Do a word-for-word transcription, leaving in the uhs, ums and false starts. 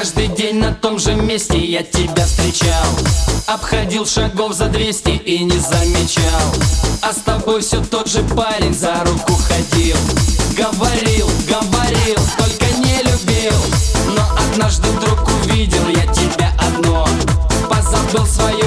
Каждый день на том же месте я тебя встречал, обходил шагов за двести и не замечал. А с тобой все тот же парень за руку ходил. Говорил, говорил, только не любил. Но однажды вдруг увидел я тебя одно, позабыл свое